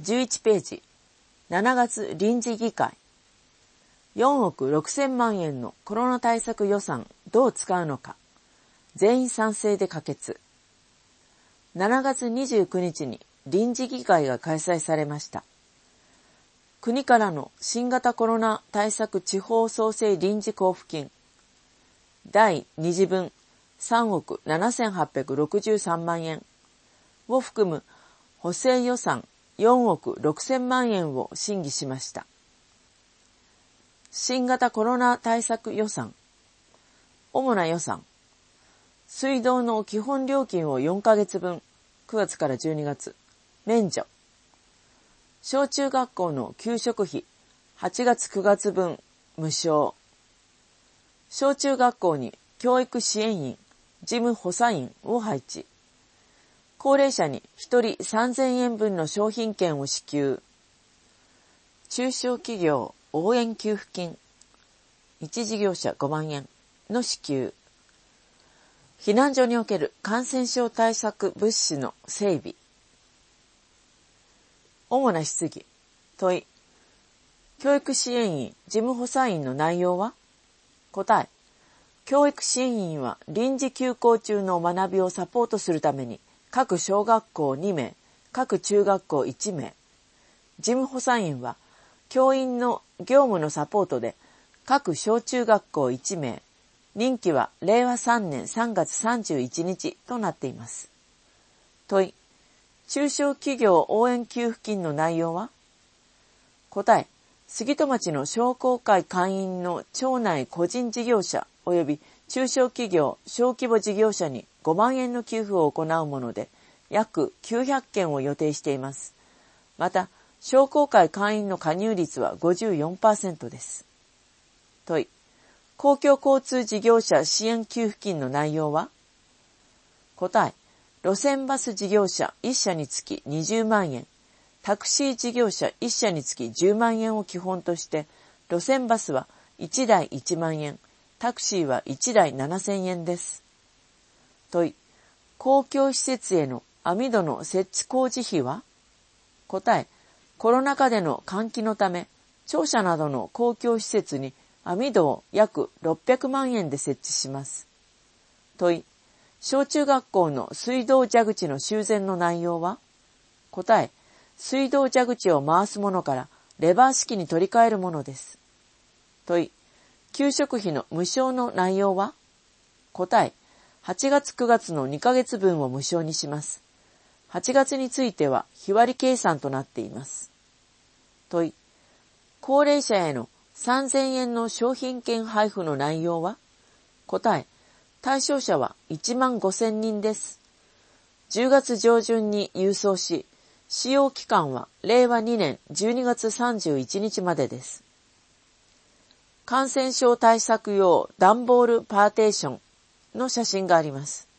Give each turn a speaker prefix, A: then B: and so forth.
A: 11ページ、7月臨時議会。4億6千万円のコロナ対策予算どう使うのか。全員賛成で可決。7月29日に臨時議会が開催されました。国からの新型コロナ対策地方創生臨時交付金第2次分3億7863万円を含む補正予算4億6千万円を審議しました。新型コロナ対策予算。主な予算。水道の基本料金を4ヶ月分、9月から12月、免除。小中学校の給食費、8月9月分、無償。小中学校に教育支援員、事務補佐員を配置。高齢者に1人3000円分の商品券を支給。中小企業応援給付金、1事業者5万円の支給。避難所における感染症対策物資の整備。主な質疑。問い。教育支援員、事務補佐員の内容は？答え。教育支援員は臨時休校中の学びをサポートするために各小学校2名、各中学校1名。事務補佐員は教員の業務のサポートで各小中学校1名。任期は令和3年3月31日となっています。問い。中小企業応援給付金の内容は？答え。杉戸町の商工会会員の町内個人事業者及び中小企業小規模事業者に5万円の給付を行うもので、約900件を予定しています。また、商工会会員の加入率は 54% です。問い。公共交通事業者支援給付金の内容は？答え。路線バス事業者1社につき20万円、タクシー事業者1社につき10万円を基本として、路線バスは1台1万円、タクシーは1台7000円です。問い。公共施設への網戸の設置工事費は？答え。コロナ禍での換気のため、庁舎などの公共施設に網戸を約600万円で設置します。問い。小中学校の水道蛇口の修繕の内容は？答え。水道蛇口を回すものからレバー式に取り替えるものです。問い。給食費の無償の内容は？答え。8月9月の2ヶ月分を無償にします。8月については日割り計算となっています。問い。高齢者への3000円の商品券配布の内容は？答え。対象者は1万5000人です。10月上旬に郵送し、使用期間は令和2年12月31日までです。感染症対策用段ボールパーテーションの写真があります。